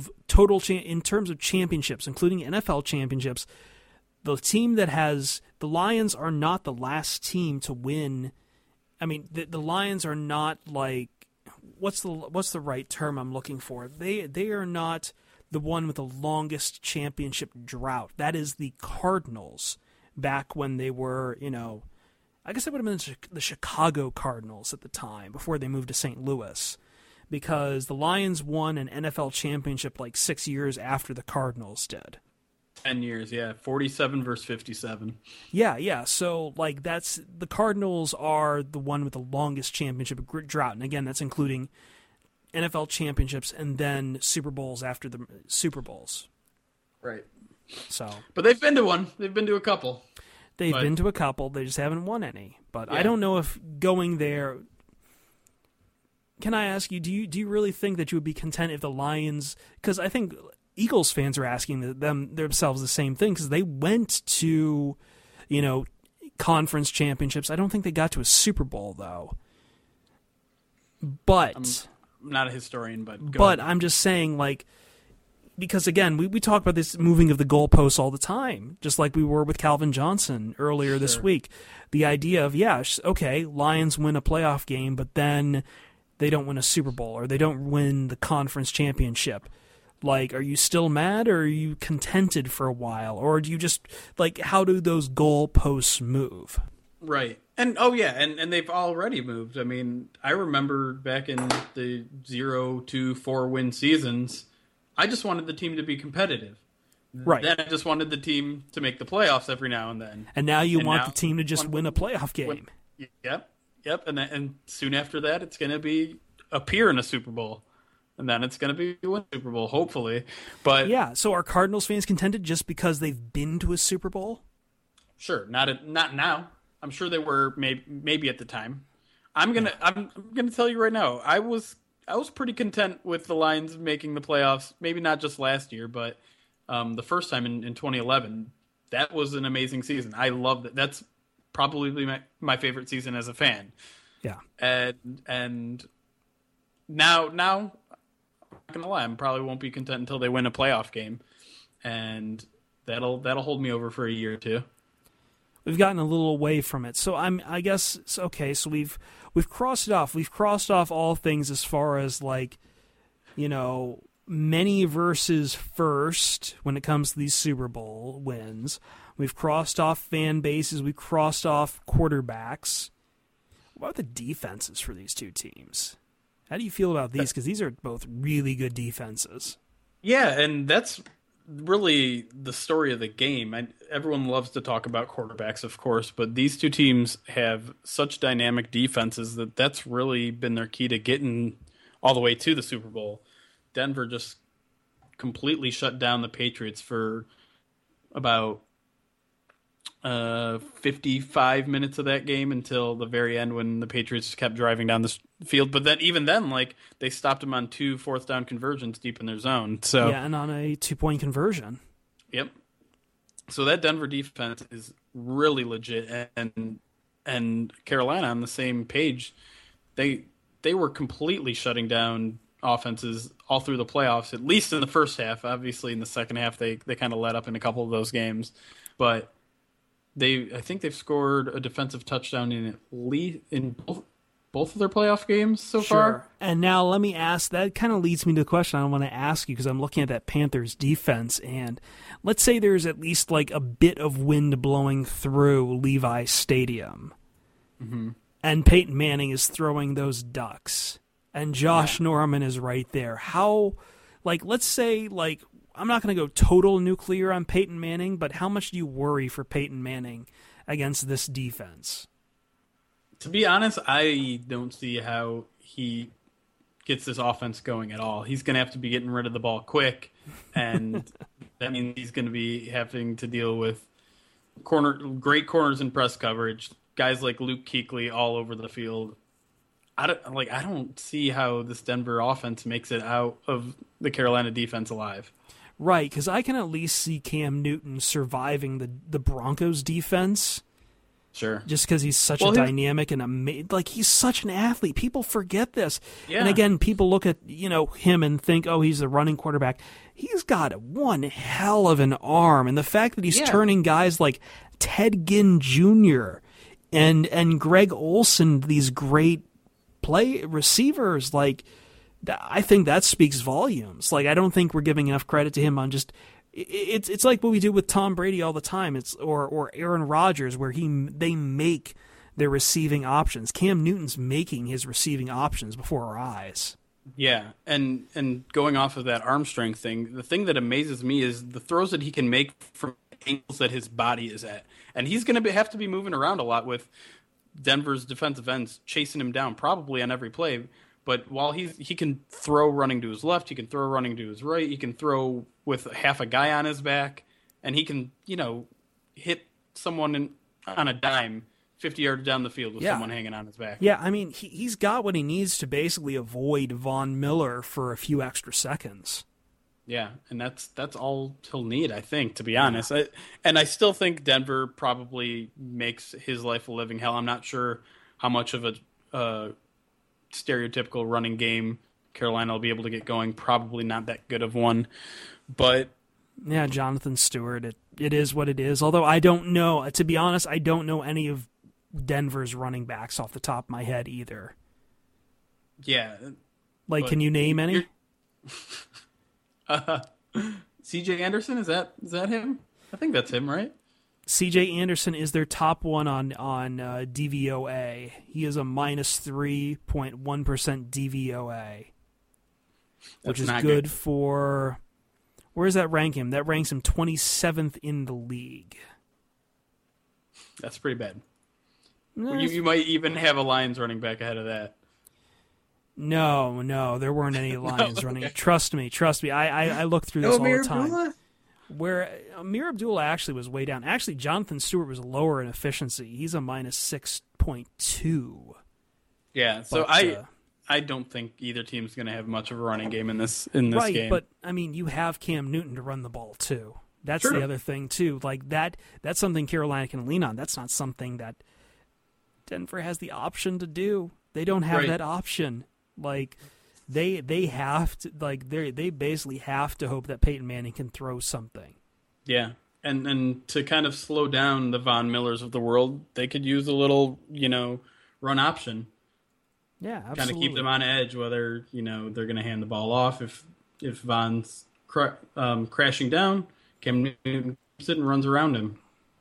in terms of championships, including NFL championships, the team that has the Lions are not the last team to win. I mean, the Lions are not like what's the right term I'm looking for? They are not the one with the longest championship drought. That is the Cardinals back when they were, I guess it would have been the Chicago Cardinals at the time before they moved to St. Louis. Because the Lions won an NFL championship like 6 years after the Cardinals did. 10 years, yeah. 47 versus 57. Yeah. So, like, the Cardinals are the one with the longest championship drought. And again, that's including NFL championships and then Super Bowls after the Super Bowls. Right. So, but they've been to one. They've been to a couple. They've been to a couple. They just haven't won any. But yeah. I don't know if going there... Can I ask you, do you really think that you would be content if the Lions... Because I think Eagles fans are asking themselves the same thing, because they went to, conference championships. I don't think they got to a Super Bowl, though. But... I'm not a historian, but... But I'm just saying, like... Because, again, we talk about this moving of the goalposts all the time, just like we were with Calvin Johnson earlier this week. The idea of, okay, Lions win a playoff game, but then... they don't win a Super Bowl or they don't win the conference championship. Like, are you still mad or are you contented for a while? Or do you just, like, how do those goalposts move? Right. And, and they've already moved. I mean, I remember back in the 0-4 win seasons, I just wanted the team to be competitive. Right. Then I just wanted the team to make the playoffs every now and then. And now you want the team to just win a playoff game. Yep, and soon after that, it's going to be appear in a Super Bowl, and then it's going to be win a Super Bowl, hopefully. But yeah, so are Cardinals fans contented just because they've been to a Super Bowl? Sure, not now. I'm sure they were maybe at the time. I'm gonna tell you right now. I was pretty content with the Lions making the playoffs. Maybe not just last year, but the first time in 2011. That was an amazing season. I loved it. That's probably my favorite season as a fan. Yeah. And now I'm not gonna lie, I probably won't be content until they win a playoff game. And that'll hold me over for a year or two. We've gotten a little away from it. So I guess okay, so we've crossed it off. We've crossed off all things as far as, like, many versus first when it comes to these Super Bowl wins. We've crossed off fan bases. We've crossed off quarterbacks. What about the defenses for these two teams? How do you feel about these? Because these are both really good defenses. Yeah, and that's really the story of the game. Everyone loves to talk about quarterbacks, of course, but these two teams have such dynamic defenses that's really been their key to getting all the way to the Super Bowl. Denver just completely shut down the Patriots for about 55 minutes of that game until the very end when the Patriots kept driving down the field. But then even then, like, they stopped them on 2 fourth down conversions deep in their zone. So yeah, and on a 2-point conversion. Yep. So that Denver defense is really legit, and Carolina on the same page. They were completely shutting down offenses all through the playoffs, at least in the first half. Obviously, in the second half, they kind of let up in a couple of those games. But I think they've scored a defensive touchdown in both of their playoff games so far. And now let me ask, that kind of leads me to the question I want to ask you, because I'm looking at that Panthers defense, and let's say there's at least like a bit of wind blowing through Levi Stadium, and Peyton Manning is throwing those ducks, and Josh Norman is right there. How, like, let's say, like, I'm not going to go total nuclear on Peyton Manning, but how much do you worry for Peyton Manning against this defense? To be honest, I don't see how he gets this offense going at all. He's going to have to be getting rid of the ball quick, and that means he's going to be having to deal with great corners in press coverage, guys like Luke Kuechly all over the field. I don't see how this Denver offense makes it out of the Carolina defense alive. Right, because I can at least see Cam Newton surviving the Broncos defense. Sure. Just because he's such a dynamic and he's such an athlete. People forget this. Yeah. And again, people look at, him and think, oh, he's a running quarterback. He's got one hell of an arm. And the fact that he's turning guys like Ted Ginn Jr. and Greg Olsen, these great receivers, like, I think that speaks volumes. Like, I don't think we're giving enough credit to him on just... It's like what we do with Tom Brady all the time. Or Aaron Rodgers, where they make their receiving options. Cam Newton's making his receiving options before our eyes. Yeah, and going off of that arm strength thing, the thing that amazes me is the throws that he can make from angles that his body is at, and he's going to have to be moving around a lot with Denver's defensive ends chasing him down probably on every play. But while he can throw running to his left, he can throw running to his right, he can throw with half a guy on his back, and he can, hit someone on a dime 50 yards down the field with someone hanging on his back. Yeah, I mean, he's got what he needs to basically avoid Von Miller for a few extra seconds. Yeah, and that's all he'll need, I think, to be honest. I still think Denver probably makes his life a living hell. I'm not sure how much of a stereotypical running game Carolina will be able to get going. Probably not that good of one, but yeah, Jonathan Stewart, it is what it is. Although I don't know, to be honest, I don't know any of Denver's running backs off the top of my head either. Yeah, like, can you name any? CJ Anderson, is that him? I think that's him, right? CJ Anderson is their top one on DVOA. He is a minus 3.1% DVOA, which is good for... Where does that rank him? That ranks him 27th in the league. That's pretty bad. You might even have a Lions running back ahead of that. No, there weren't any Lions running. Trust me. I look through this all the time. Abdullah? Where Amir Abdullah actually was way down. Actually, Jonathan Stewart was lower in efficiency. He's a minus 6.2. Yeah, so I don't think either team's going to have much of a running game in this game. Right, but I mean, you have Cam Newton to run the ball too. That's the other thing too. Like that's something Carolina can lean on. That's not something that Denver has the option to do. They don't have that option. Like they have to, like they basically have to hope that Peyton Manning can throw something. Yeah. And to kind of slow down the Von Millers of the world, they could use a little, run option. Yeah, absolutely. Kind of keep them on edge, whether, they're going to hand the ball off. If Von's crashing down, Cam Newton sits and runs around him.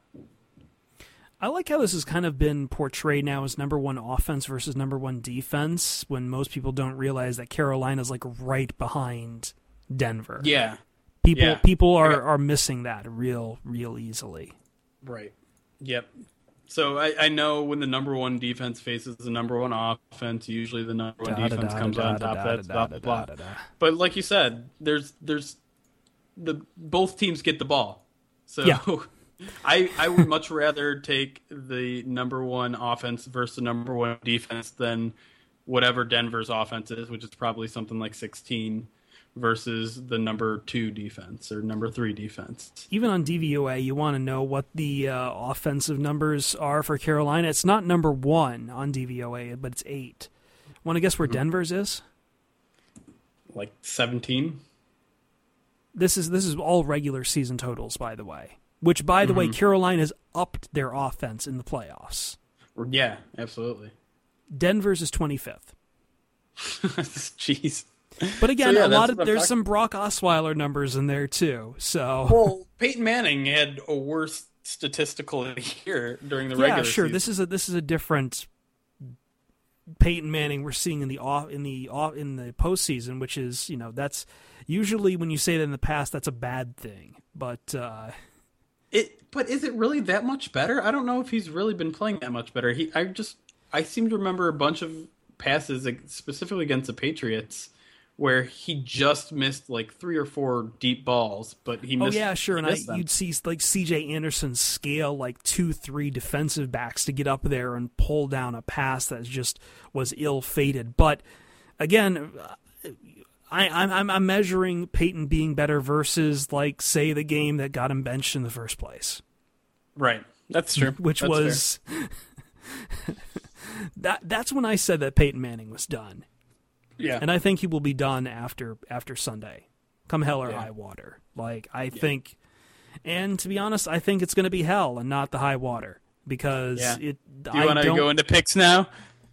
I like how this has kind of been portrayed now as number one offense versus number one defense, when most people don't realize that Carolina's like right behind Denver. Yeah. People are missing that real easily. Right. Yep. So I know when the number one defense faces the number one offense, usually the number one defense comes on top of that, blah, blah. But like you said, there's both teams get the ball. So yeah. I would much rather take the number one offense versus the number one defense than whatever Denver's offense is, which is probably something like 16, versus the number 2 defense or number 3 defense. Even on DVOA, you want to know what the offensive numbers are for Carolina. It's not number 1 on DVOA, but it's 8. Want to guess where Denver's is? like 17. This is all regular season totals, by the way. Which, by the way, Carolina's upped their offense in the playoffs. Yeah, absolutely. Denver's is 25th. Jeez. But again, there's some Brock Osweiler numbers in there too. So well, Peyton Manning had a worse statistical year during the regular season. Yeah, sure. This is a different Peyton Manning we're seeing in the postseason, which is, that's usually when you say that in the past, that's a bad thing. But but is it really that much better? I don't know if he's really been playing that much better. I seem to remember a bunch of passes specifically against the Patriots where he just missed like 3 or 4 deep balls, but he missed. Oh yeah, sure. And you'd see like C.J. Anderson scale like 2-3 defensive backs to get up there and pull down a pass that just was ill-fated. But again, I'm measuring Peyton being better versus like say the game that got him benched in the first place. Right, that's true. Which was that's when I said that Peyton Manning was done. Yeah, and I think he will be done after Sunday, come hell or high water. Like I think, and to be honest, I think it's going to be hell and not the high water because it. Do you want to go into picks now?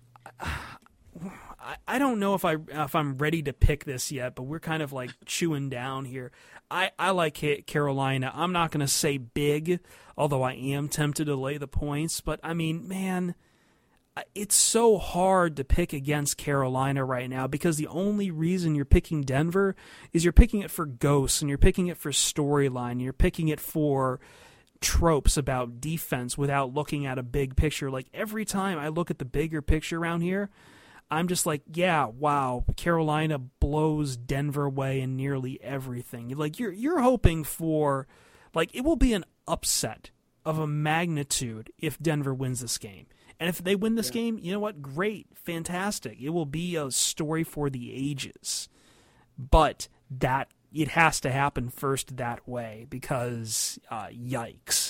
I don't know if I'm ready to pick this yet, but we're kind of like chewing down here. I like Carolina. I'm not going to say big, although I am tempted to lay the points. But I mean, man. It's so hard to pick against Carolina right now because the only reason you're picking Denver is you're picking it for ghosts and you're picking it for storyline. And you're picking it for tropes about defense without looking at a big picture. Like every time I look at the bigger picture around here, I'm just like, yeah, wow, Carolina blows Denver away in nearly everything. Like you're hoping for, like it will be an upset of a magnitude if Denver wins this game. And if they win this game, you know what? Great. Fantastic. It will be a story for the ages. But it has to happen first that way because yikes.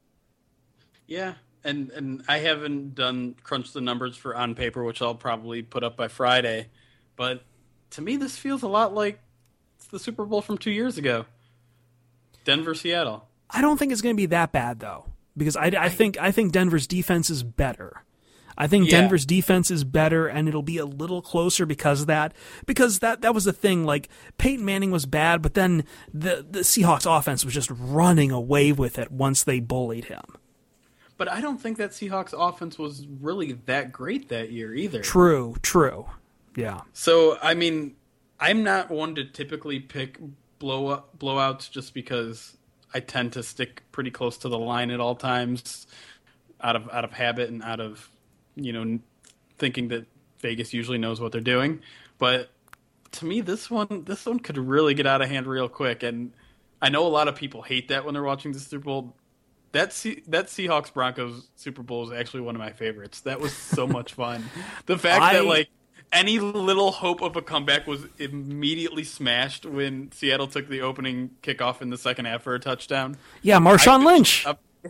Yeah, and I haven't crunched the numbers for On Paper, which I'll probably put up by Friday. But to me, this feels a lot like the Super Bowl from 2 years ago. Denver, Seattle. I don't think it's going to be that bad, though. Because I think Denver's defense is better. I think Denver's defense is better, and it'll be a little closer because of that. Because that was the thing. Like Peyton Manning was bad, but then the Seahawks offense was just running away with it once they bullied him. But I don't think that Seahawks offense was really that great that year either. True. Yeah. So I mean, I'm not one to typically pick blowouts just because I tend to stick pretty close to the line at all times, out of habit and out of thinking that Vegas usually knows what they're doing. But to me, this one could really get out of hand real quick. And I know a lot of people hate that when they're watching the Super Bowl. That Seahawks Broncos Super Bowl is actually one of my favorites. That was so much fun. The fact that like any little hope of a comeback was immediately smashed when Seattle took the opening kickoff in the second half for a touchdown. Yeah, Marshawn Lynch.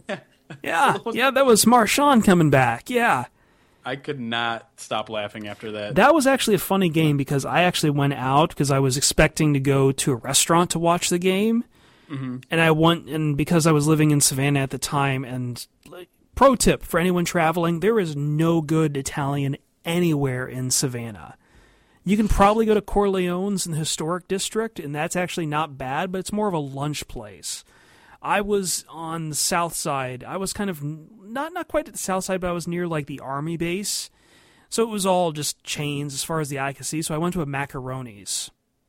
Yeah, that was Marshawn coming back. Yeah. I could not stop laughing after that. That was actually a funny game because I actually went out because I was expecting to go to a restaurant to watch the game. Mm-hmm. And because I was living in Savannah at the time, and pro tip for anyone traveling, there is no good Italian anywhere in Savannah. You can probably go to Corleone's in the historic district, and that's actually not bad, but it's more of a lunch place. I was on the south side. I was kind of not quite at the south side, but I was near like the army base. So it was all just chains as far as the eye could see. So I went to a Macaroni's,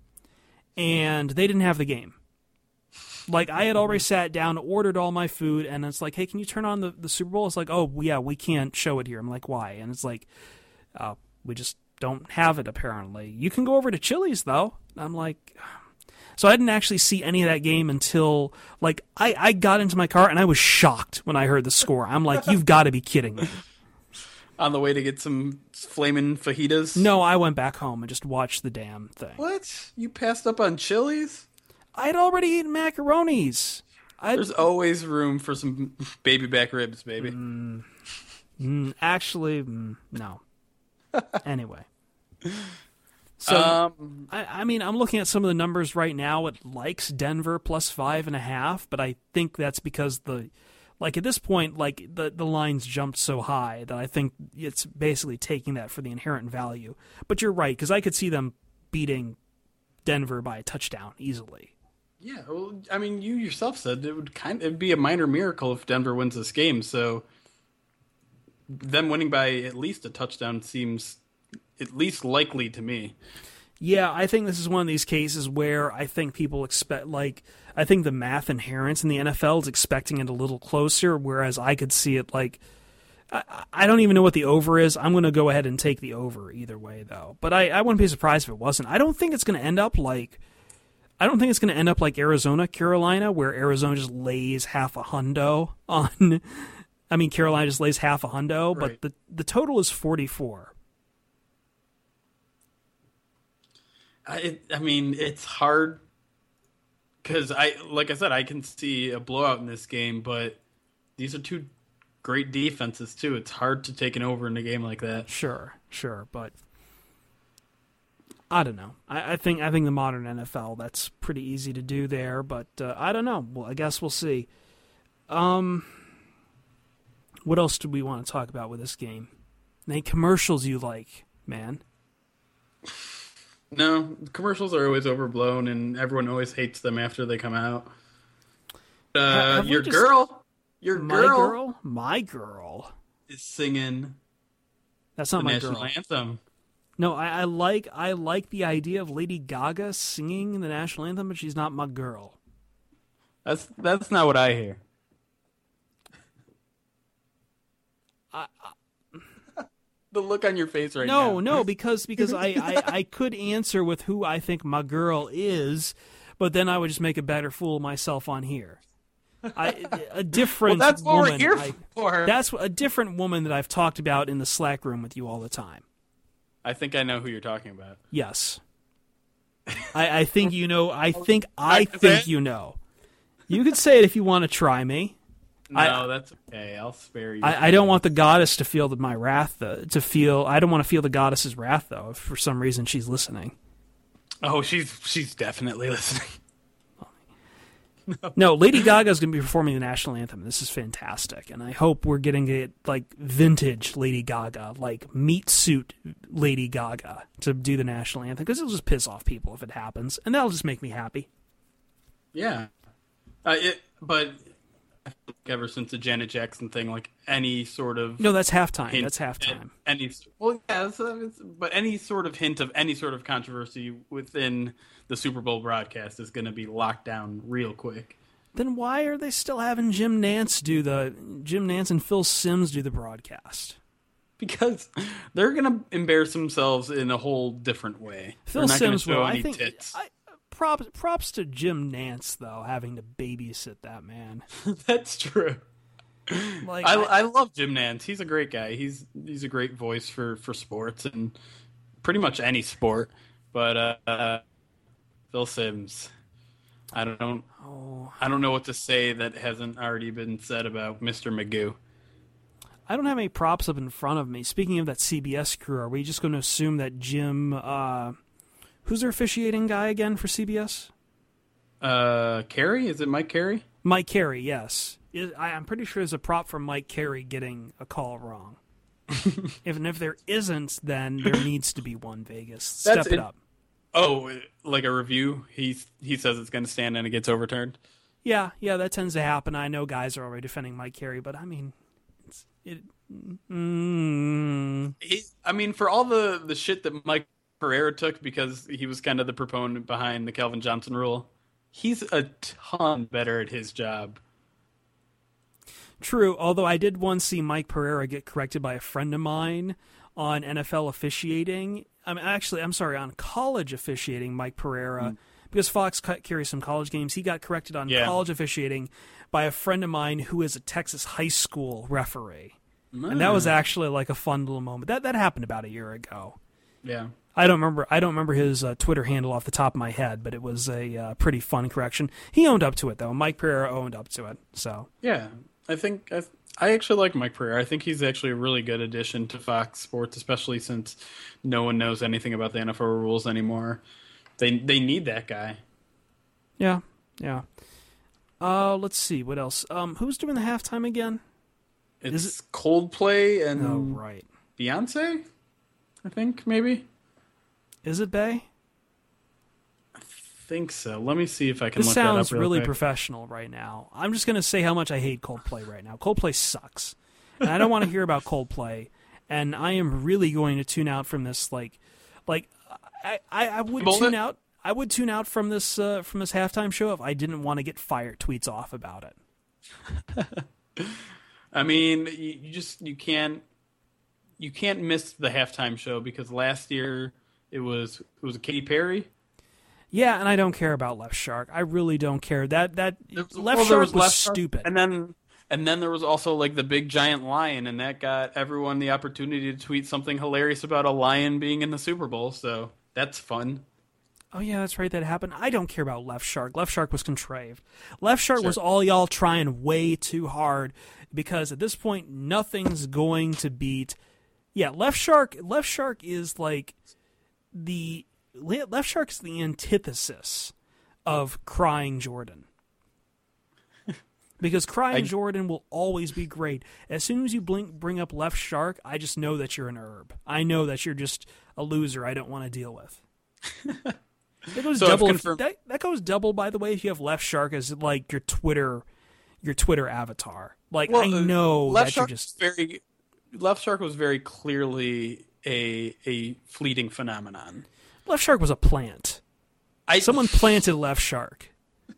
and they didn't have the game. Like, I had already sat down, ordered all my food, and it's like, hey, can you turn on the Super Bowl? It's like, oh, yeah, we can't show it here. I'm like, why? And it's like, we just don't have it, apparently. You can go over to Chili's, though. I'm like, so I didn't actually see any of that game until, like, I got into my car, and I was shocked when I heard the score. I'm like, you've got to be kidding me. On the way to get some flaming fajitas? No, I went back home and just watched the damn thing. What? You passed up on Chili's? I'd already eaten macaronis. There's always room for some baby back ribs, baby. Actually, no. Anyway. So, I mean, I'm looking at some of the numbers right now. It likes Denver plus 5.5, but I think that's because at this point, the lines jumped so high that I think it's basically taking that for the inherent value. But you're right, because I could see them beating Denver by a touchdown easily. Yeah, well, I mean, you yourself said it'd be a minor miracle if Denver wins this game. So them winning by at least a touchdown seems at least likely to me. Yeah, I think this is one of these cases where I think people expect, I think the math inherent in the NFL is expecting it a little closer, whereas I could see it I don't even know what the over is. I'm going to go ahead and take the over either way, though. But I wouldn't be surprised if it wasn't. I don't think it's going to end up like Arizona, Carolina, where Arizona just lays half a hundo on. I mean, Carolina just lays half a hundo, right. But the total is 44. I mean, it's hard because like I said, I can see a blowout in this game, but these are two great defenses too. It's hard to take an over in a game like that. Sure, but I don't know. I think the modern NFL, that's pretty easy to do there, but I don't know. Well, I guess we'll see. What else do we want to talk about with this game? Any commercials you like, man? No, commercials are always overblown, and everyone always hates them after they come out. My girl is singing. That's not my national girl. Anthem. No, I like the idea of Lady Gaga singing the national anthem, but she's not my girl. That's not what I hear. The look on your face right now. No, because I could answer with who I think my girl is, but then I would just make a better fool of myself on here. A different well, that's what woman. We're here for. That's a different woman that I've talked about in the Slack room with you all the time. I think I know who you're talking about. Yes. I think you know. I think you know. You can say it if you want to try me. No, that's okay. I'll spare you. I don't want the goddess to feel my wrath. I don't want to feel the goddess's wrath, though. If for some reason she's listening. Oh, she's definitely listening. No, Lady Gaga is going to be performing the national anthem. This is fantastic, and I hope we're getting it like vintage Lady Gaga, like meat suit Lady Gaga, to do the national anthem, because it'll just piss off people if it happens, and that'll just make me happy. Yeah, but ever since the Janet Jackson thing, like any sort of that's halftime. That's halftime. But any sort of hint of any sort of controversy within the Super Bowl broadcast is going to be locked down real quick. Then why are they still having Jim Nance and Phil Simms do the broadcast? Because they're going to embarrass themselves in a whole different way. Phil Simms will. I think. Tits. Props to Jim Nance, though, having to babysit that man. That's true. I love Jim Nance. He's a great guy. He's a great voice for sports and pretty much any sport. But Phil Simms, I don't know what to say that hasn't already been said about Mr. Magoo. I don't have any props up in front of me. Speaking of that CBS crew, are we just going to assume that Jim? Who's their officiating guy again for CBS? Carey? Is it Mike Carey? Mike Carey, yes. I'm pretty sure there's a prop for Mike Carey getting a call wrong. if there isn't, then there needs to be one. Vegas, step it up. Oh, like a review? He says it's going to stand and it gets overturned? Yeah, that tends to happen. I know guys are already defending Mike Carey, but I mean, I mean, for all the shit that Mike Pereira took because he was kind of the proponent behind the Calvin Johnson rule, he's a ton better at his job. True, although I did once see Mike Pereira get corrected by a friend of mine on NFL officiating. On college officiating, Mike Pereira, because Fox carries some college games. He got corrected on college officiating by a friend of mine who is a Texas high school referee. And that was actually like a fun little moment. That happened about a year ago. Yeah. I don't remember his Twitter handle off the top of my head, but it was a pretty fun correction. He owned up to it, though. Mike Pereira owned up to it. So yeah, I think I actually like Mike Pereira. I think he's actually a really good addition to Fox Sports, especially since no one knows anything about the NFL rules anymore. They need that guy. Yeah. Let's see what else. Who's doing the halftime again? It's Coldplay and right. Beyonce, I think maybe. Is it Bay? I think so. Let me see if I can look that up. This sounds really quick. professional right now. I'm just going to say how much I hate Coldplay right now. Coldplay sucks. And I don't want to hear about Coldplay. And I am really going to tune out from this. I would tune out. I would tune out from this halftime show if I didn't want to get fire tweets off about it. I mean, you can't miss the halftime show because last year it was Katy Perry. Yeah, and I don't care about Left Shark. I really don't care. That Left Shark was stupid. And then there was also like the big giant lion, and that got everyone the opportunity to tweet something hilarious about a lion being in the Super Bowl. So that's fun. Oh, yeah, that's right. That happened. I don't care about Left Shark. Left Shark was contrived. Left Shark was all y'all trying way too hard because at this point, nothing's going to beat. Yeah, Left Shark is like the Left Shark is the antithesis of Crying Jordan. Because Crying Jordan will always be great. As soon as you bring up Left Shark, I just know that you're an herb. I know that you're just a loser I don't want to deal with. That goes double. That goes double, by the way, if you have Left Shark as like your Twitter avatar. Like, well, I know that you're just Left Shark was very clearly a fleeting phenomenon. Left Shark was a plant. Someone planted Left Shark.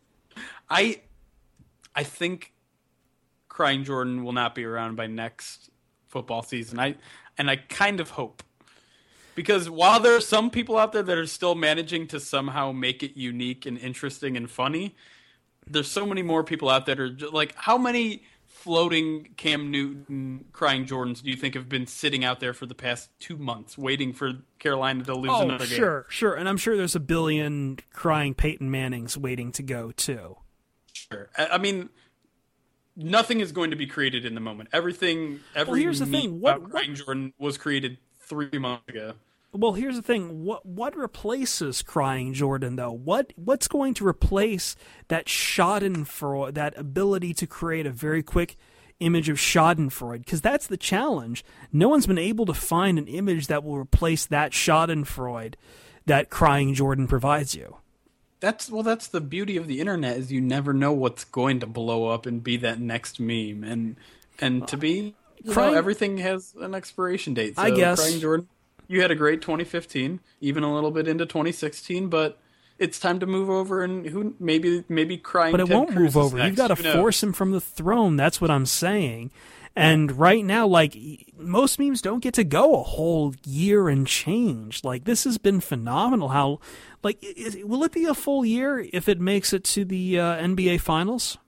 I think Crying Jordan will not be around by next football season. I kind of hope. Because while there are some people out there that are still managing to somehow make it unique and interesting and funny, there's so many more people out there that are just, like, how many floating Cam Newton Crying Jordans do you think have been sitting out there for the past 2 months waiting for Carolina to lose another game? Sure. And I'm sure there's a billion crying Peyton Mannings waiting to go, too. Sure. I mean, nothing is going to be created in the moment. Every here's the thing. About Crying Jordan was created 3 months ago. Well, here's the thing. What replaces Crying Jordan, though? What's going to replace that Schadenfreude, that ability to create a very quick image of Schadenfreude? Because that's the challenge. No one's been able to find an image that will replace that Schadenfreude that Crying Jordan provides you. That's the beauty of the internet is you never know what's going to blow up and be that next meme. And to be, everything has an expiration date. So I guess. Crying Jordan, you had a great 2015, even a little bit into 2016, but it's time to move over and maybe Crying. But it Ted won't Cruz move over. Next. You've got to force him from the throne. That's what I'm saying. And right now, like, most memes don't get to go a whole year and change. Like, this has been phenomenal. How, like, will it be a full year if it makes it to the NBA Finals?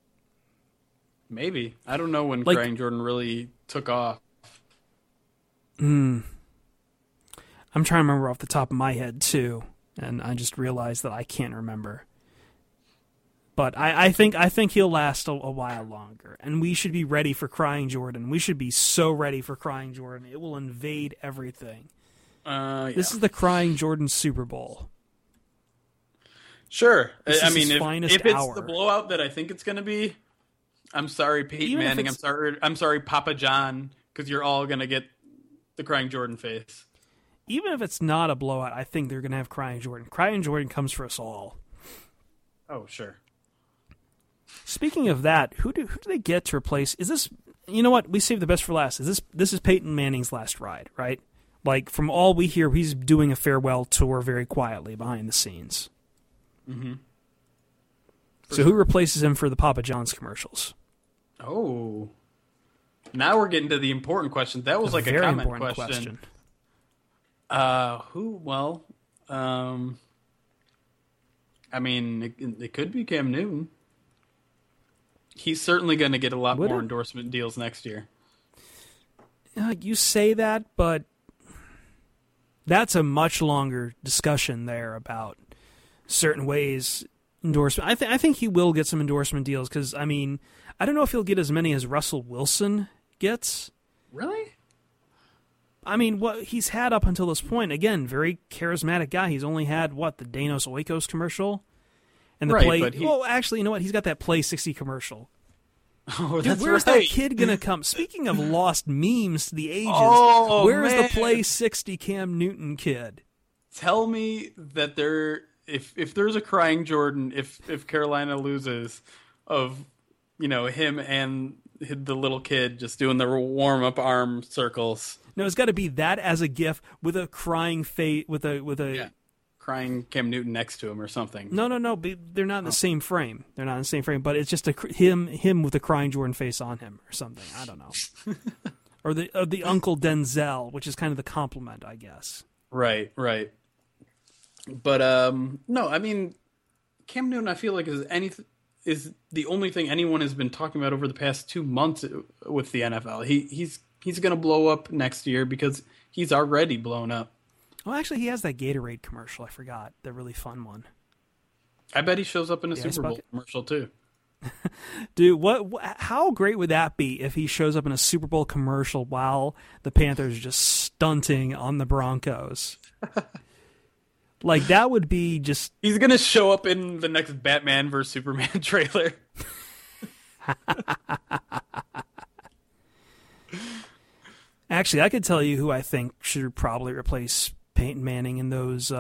Maybe. I don't know when Crying Jordan really took off. I'm trying to remember off the top of my head, too, and I just realized that I can't remember. But I think he'll last a while longer, and we should be ready for Crying Jordan. We should be so ready for Crying Jordan. It will invade everything. Yeah. This is the Crying Jordan Super Bowl. Sure. This I mean, if it's hour. the blowout that I think it's going to be, I'm sorry, Peyton Manning. I'm sorry, Papa John, because you're all going to get the Crying Jordan face. Even if it's not a blowout, I think they're going to have Crying Jordan. Crying Jordan comes for us all. Oh, sure. Speaking of that, who do they get to replace? Is this, you know what? We saved the best for last. This is Peyton Manning's last ride, right? Like, from all we hear, he's doing a farewell tour very quietly behind the scenes. Mm-hmm. So who replaces him for the Papa John's commercials? Oh. Now we're getting to the important question. That was like a comment question. Who? Well, I mean, it could be Cam Newton. He's certainly going to get a lot more endorsement deals next year. You say that, but that's a much longer discussion there about certain ways endorsement. I think he will get some endorsement deals because, I mean, I don't know if he'll get as many as Russell Wilson gets. Really? I mean, what he's had up until this point, again, very charismatic guy. He's only had, the Danos Oikos commercial? And the well, actually, you know what? He's got that Play 60 commercial. Oh, Dude, where's that kid going to come? Speaking of lost memes to the ages, where's the Play 60 Cam Newton kid? Tell me that if there's a crying Jordan, if Carolina loses, of him and the little kid just doing the warm up arm circles. No, it's got to be that as a GIF with a crying face with a crying Cam Newton next to him or something. No, they're not in the same frame. They're not in the same frame, but it's just him with a crying Jordan face on him or something. I don't know. or the Uncle Denzel, which is kind of the compliment, I guess. Right. But no, I mean, Cam Newton, I feel like is the only thing anyone has been talking about over the past 2 months with the NFL. He's going to blow up next year because he's already blown up. Well, actually, he has that Gatorade commercial. I forgot, the really fun one. I bet he shows up in a Super Bowl commercial too. Dude, how great would that be if he shows up in a Super Bowl commercial while the Panthers are just stunting on the Broncos? Like, that would be just... He's going to show up in the next Batman vs. Superman trailer. Actually, I could tell you who I think should probably replace Peyton Manning in those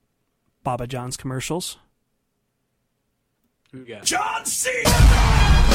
Baba John's commercials. Who got? John Cena!